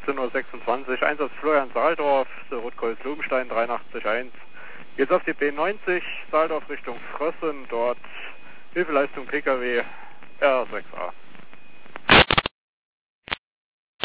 17:26 Uhr, Einsatz Florian Saaldorf, der Rotkreuz Lubenstein 83.1. Jetzt auf die B90, Saaldorf Richtung Frössen, dort Hilfeleistung PKW R6A.